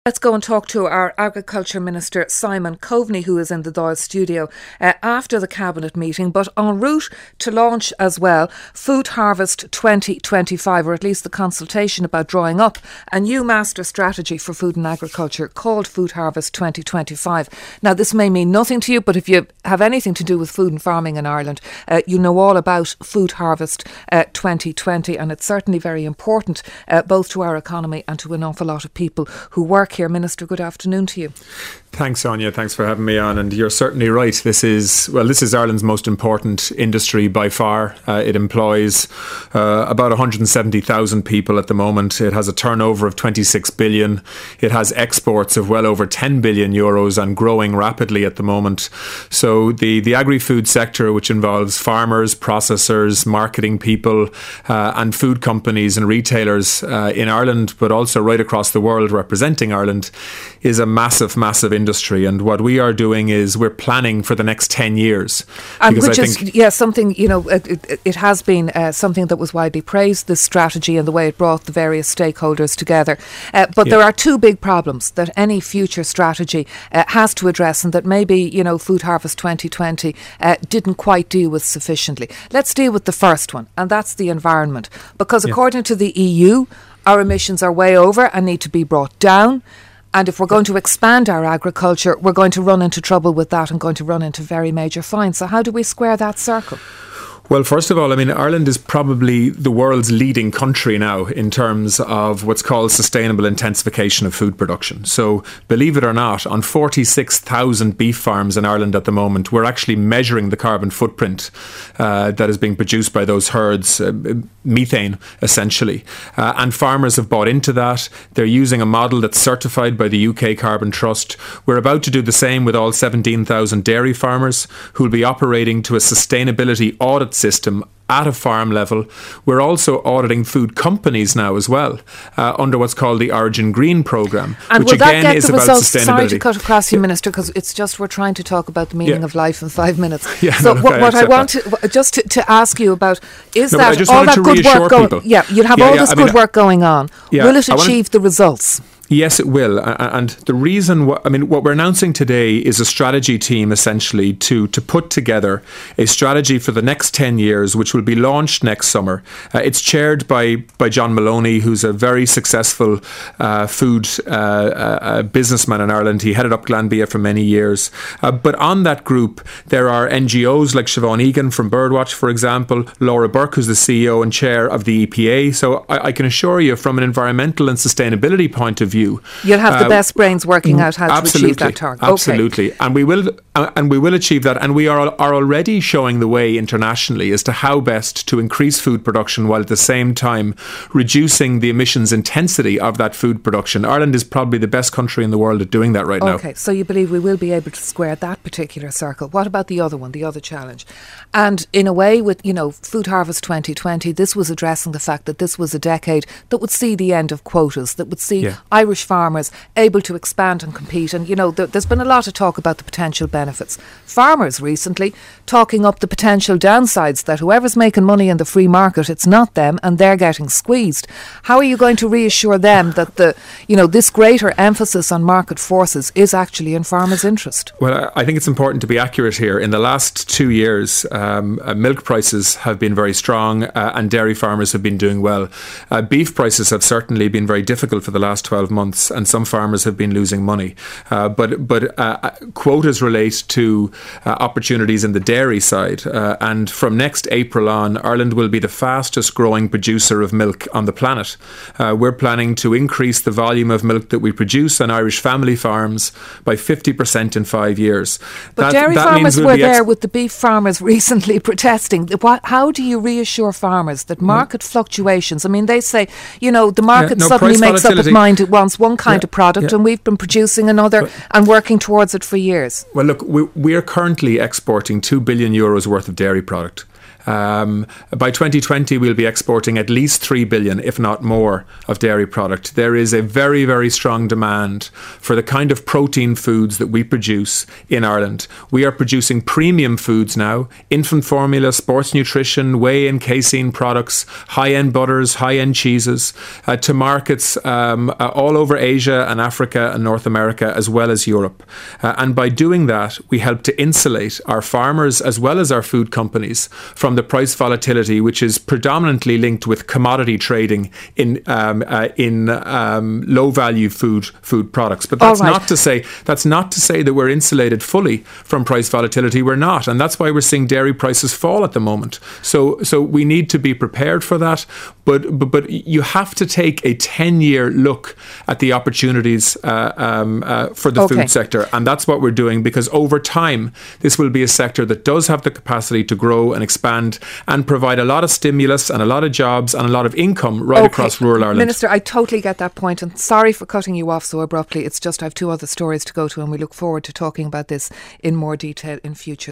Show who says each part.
Speaker 1: Let's go and talk to our Agriculture Minister, Simon Coveney, who is in the Dáil studio after the Cabinet meeting, but en route to launch as well Food Harvest 2025, or at least the consultation about drawing up a new master strategy for food and agriculture called Food Harvest 2025. Now, this may mean nothing to you, but if you have anything to do with food and farming in Ireland, you know all about Food Harvest 2020, and it's certainly very important both to our economy and to an awful lot of people who work here. Minister, good afternoon to you.
Speaker 2: Thanks, Sonia. Thanks for having me on. And you're certainly right. This is Ireland's most important industry by far. It employs about 170,000 people at the moment. It has a turnover of 26 billion. It has exports of well over 10 billion euros and growing rapidly at the moment. So the agri-food sector, which involves farmers, processors, marketing people, and food companies and retailers in Ireland, but also right across the world representing Ireland, is a massive, massive industry. And what we are doing is we're planning for the next 10 years.
Speaker 1: And which is, something, it has been something that was widely praised, this strategy and the way it brought the various stakeholders together. But there are two big problems that any future strategy has to address, and that maybe, Food Harvest 2020 didn't quite deal with sufficiently. Let's deal with the first one, and that's the environment. Because according to the EU, our emissions are way over and need to be brought down. And if we're going to expand our agriculture, we're going to run into trouble with that and going to run into very major fines. So how do we square that circle?
Speaker 2: Well, first of all, Ireland is probably the world's leading country now in terms of what's called sustainable intensification of food production. So, believe it or not, on 46,000 beef farms in Ireland at the moment, we're actually measuring the carbon footprint that is being produced by those herds, methane, essentially. And farmers have bought into that. They're using a model that's certified by the UK Carbon Trust. We're about to do the same with all 17,000 dairy farmers who will be operating to a sustainability audit system at a farm level. We're also auditing food companies now as well under what's called the Origin Green programme, which again is about sustainability.
Speaker 1: Sorry to cut across you, Minister, because it's just we're trying to talk about the meaning of life in 5 minutes. I want to ask you about is that all that good work going? Yeah, you'll have all this good work going on. Will it achieve the results?
Speaker 2: Yes, it will. And the reason, what we're announcing today is a strategy team, essentially, to put together a strategy for the next 10 years, which will be launched next summer. It's chaired by John Maloney, who's a very successful food businessman in Ireland. He headed up Glanbia for many years. But on that group, there are NGOs like Siobhan Egan from Birdwatch, for example, Laura Burke, who's the CEO and chair of the EPA. So I can assure you, from an environmental and sustainability point of view,
Speaker 1: you'll have the best brains working out how to achieve that target.
Speaker 2: Absolutely. Okay. And we will achieve that. And we are already showing the way internationally as to how best to increase food production while at the same time reducing the emissions intensity of that food production. Ireland is probably the best country in the world at doing that right now.
Speaker 1: Okay, so you believe we will be able to square that particular circle. What about the other one, the other challenge? And in a way, with Food Harvest 2020, this was addressing the fact that this was a decade that would see the end of quotas, that would see Irish farmers able to expand and compete. And there's been a lot of talk about the potential benefits. Farmers recently talking up the potential downsides, that whoever's making money in the free market, it's not them and they're getting squeezed. How are you going to reassure them that this greater emphasis on market forces is actually in farmers' interest?
Speaker 2: Well, I think it's important to be accurate here. In the last 2 years, milk prices have been very strong and dairy farmers have been doing well. Beef prices have certainly been very difficult for the last 12 months, and some farmers have been losing money. But quotas relate to opportunities in the dairy side. And from next April on, Ireland will be the fastest growing producer of milk on the planet. We're planning to increase the volume of milk that we produce on Irish family farms by 50% in 5 years.
Speaker 1: But dairy farmers were there with the beef farmers recently protesting. How do you reassure farmers that market fluctuations, they say, the market suddenly makes up its mind it wants one kind of product and we've been producing another and working towards it for years?
Speaker 2: Well, look, we are currently exporting €2 billion worth of dairy product. By 2020, we'll be exporting at least 3 billion, if not more, of dairy product. There is a very, very strong demand for the kind of protein foods that we produce in Ireland. We are producing premium foods now, infant formula, sports nutrition, whey and casein products, high-end butters, high-end cheeses, to markets all over Asia and Africa and North America, as well as Europe. And by doing that, we help to insulate our farmers as well as our food companies from the price volatility, which is predominantly linked with commodity trading in low-value food products. But that's not to say that we're insulated fully from price volatility. We're not, and that's why we're seeing dairy prices fall at the moment. So we need to be prepared for that. But you have to take a 10-year look at the opportunities for the food sector, and that's what we're doing, because over time this will be a sector that does have the capacity to grow and expand and provide a lot of stimulus and a lot of jobs and a lot of income across rural Ireland.
Speaker 1: Minister, I totally get that point, and sorry for cutting you off so abruptly. It's just I have two other stories to go to, and we look forward to talking about this in more detail in future.